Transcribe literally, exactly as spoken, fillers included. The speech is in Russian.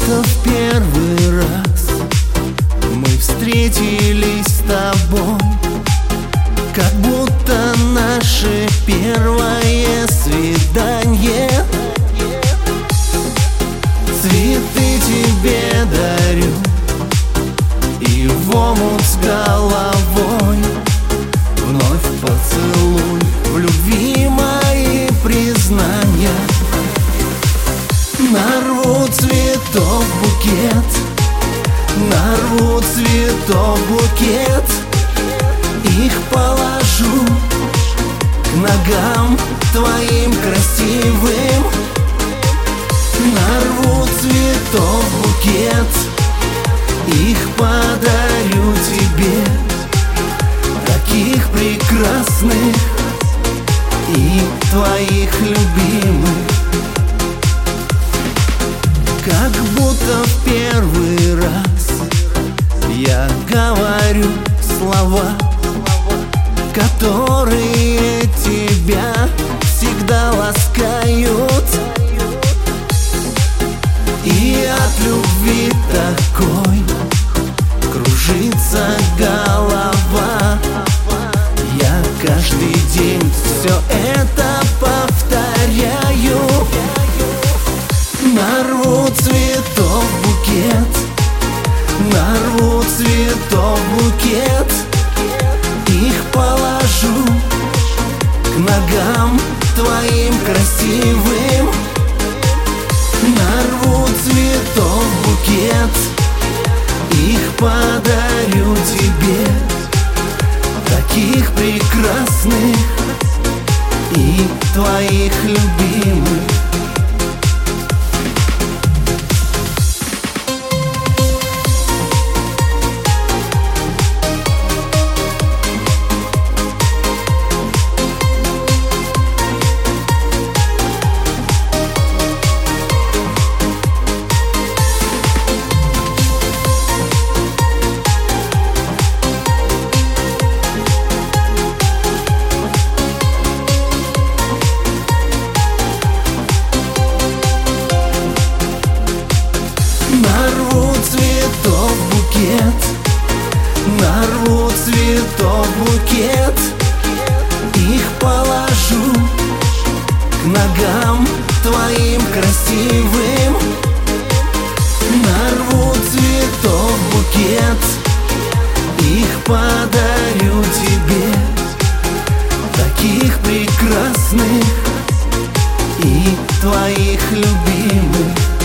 будто в первый раз мы встретились с тобой, как будто наше первое свидание. Цветы тебе дарю и в омут с головой. Вновь поцелуй, в любви мои признания. Нарву цветов букет, нарву цветов букет, их положу к ногам твоим красивым. Нарву цветов букет, их подарю тебе, таких прекрасных и твоих любимых. Как будто в первый раз я говорю слова, которые тебя всегда ласкают. И от любви такой кружится голова. Я каждый день все это повторяю. Нарву цветов букет, нарву цветов букет, их положу к ногам твоим красивым. Нарву цветов букет, их подарю тебе, таких прекрасных и твоих любимых. Нарву цветов букет, нарву цветов букет, их положу к ногам твоим красивым. Нарву цветов букет, их подарю тебе, таких прекрасных и твоих любимых.